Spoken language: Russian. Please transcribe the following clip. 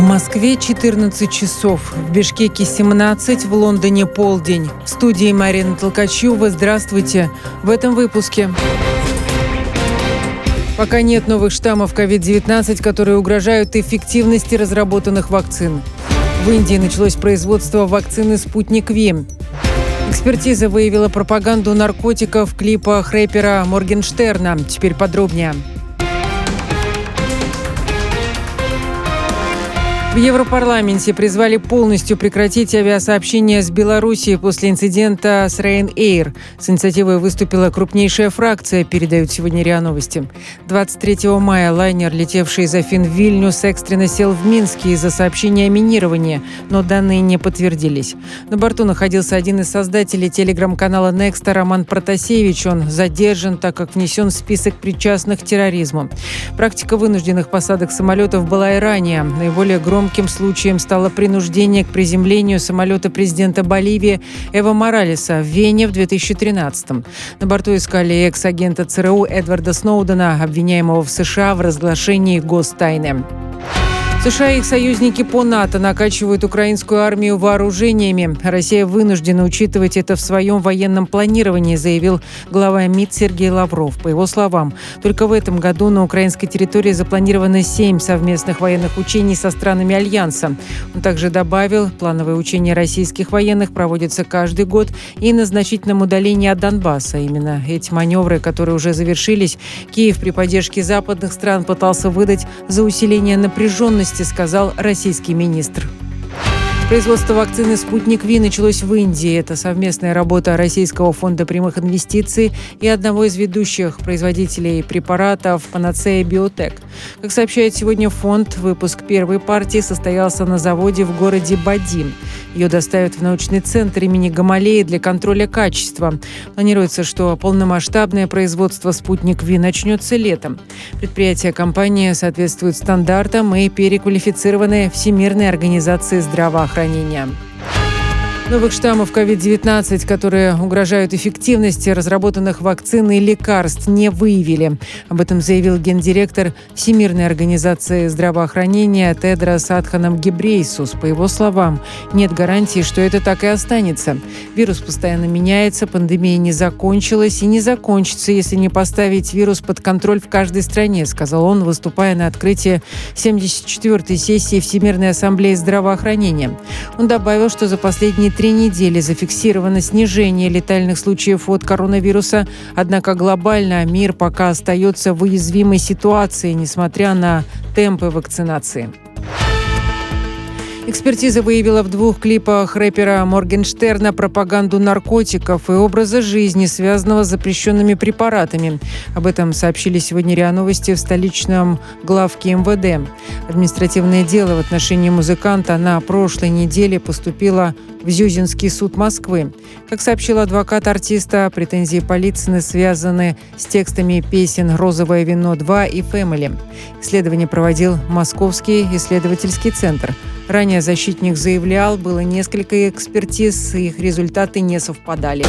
Москве 14 часов, в Бишкеке 17, в Лондоне полдень. В студии Марина Толкачева. Здравствуйте. В этом выпуске. Пока нет новых штаммов COVID-19, которые угрожают эффективности разработанных вакцин. В Индии началось производство вакцины «Спутник Ви». Экспертиза выявила пропаганду наркотиков в клипах рэпера Моргенштерна. Теперь подробнее. В Европарламенте призвали полностью прекратить авиасообщение с Белоруссией после инцидента с Ryanair. С инициативой выступила крупнейшая фракция, передают сегодня РИА Новости. 23 мая лайнер, летевший из Афин в Вильнюс, экстренно сел в Минске из-за сообщения о минировании, но данные не подтвердились. На борту находился один из создателей телеграм-канала Nexta Роман Протасевич. Он задержан, так как внесен в список причастных к терроризму. Практика вынужденных посадок самолетов была и ранее. Наиболее громким случаем стало принуждение к приземлению самолета президента Боливии Эво Моралеса в Вене в 2013-м. На борту искали экс-агента ЦРУ Эдварда Сноудена, обвиняемого в США в разглашении гостайны. США и их союзники по НАТО накачивают украинскую армию вооружениями. Россия вынуждена учитывать это в своем военном планировании, заявил глава МИД Сергей Лавров. По его словам, только в этом году на украинской территории запланировано 7 совместных военных учений со странами Альянса. Он также добавил, плановые учения российских военных проводятся каждый год и на значительном удалении от Донбасса. Именно эти маневры, которые уже завершились, Киев при поддержке западных стран пытался выдать за усиление напряженности, сказал российский министр. Производство вакцины «Спутник Ви» началось в Индии. Это совместная работа Российского фонда прямых инвестиций и одного из ведущих производителей препаратов «Панацея Биотек». Как сообщает сегодня фонд, выпуск первой партии состоялся на заводе в городе Бадин. Ее доставят в научный центр имени Гамалеи для контроля качества. Планируется, что полномасштабное производство «Спутник Ви» начнется летом. Предприятие компании соответствует стандартам и переквалифицированы Всемирной организации здравоохранения. Новых штаммов COVID-19, которые угрожают эффективности разработанных вакцин и лекарств, не выявили. Об этом заявил гендиректор Всемирной организации здравоохранения Тедрос Адханом Гебрейсус. По его словам, нет гарантии, что это так и останется. Вирус постоянно меняется, пандемия не закончилась и не закончится, если не поставить вирус под контроль в каждой стране, сказал он, выступая на открытии 74-й сессии Всемирной ассамблеи здравоохранения. Он добавил, что за последние 3 недели зафиксировано снижение летальных случаев от коронавируса, однако глобально мир пока остается в уязвимой ситуации, несмотря на темпы вакцинации. Экспертиза выявила в 2 клипах рэпера Моргенштерна пропаганду наркотиков и образа жизни, связанного с запрещенными препаратами. Об этом сообщили сегодня РИА Новости в столичном главке МВД. Административное дело в отношении музыканта на прошлой неделе поступило в Зюзинский суд Москвы. Как сообщил адвокат артиста, претензии Полицыны связаны с текстами песен «Розовое вино 2» и «Фэмили». Исследование проводил Московский исследовательский центр. Ранее защитник заявлял, было несколько экспертиз, и их результаты не совпадали.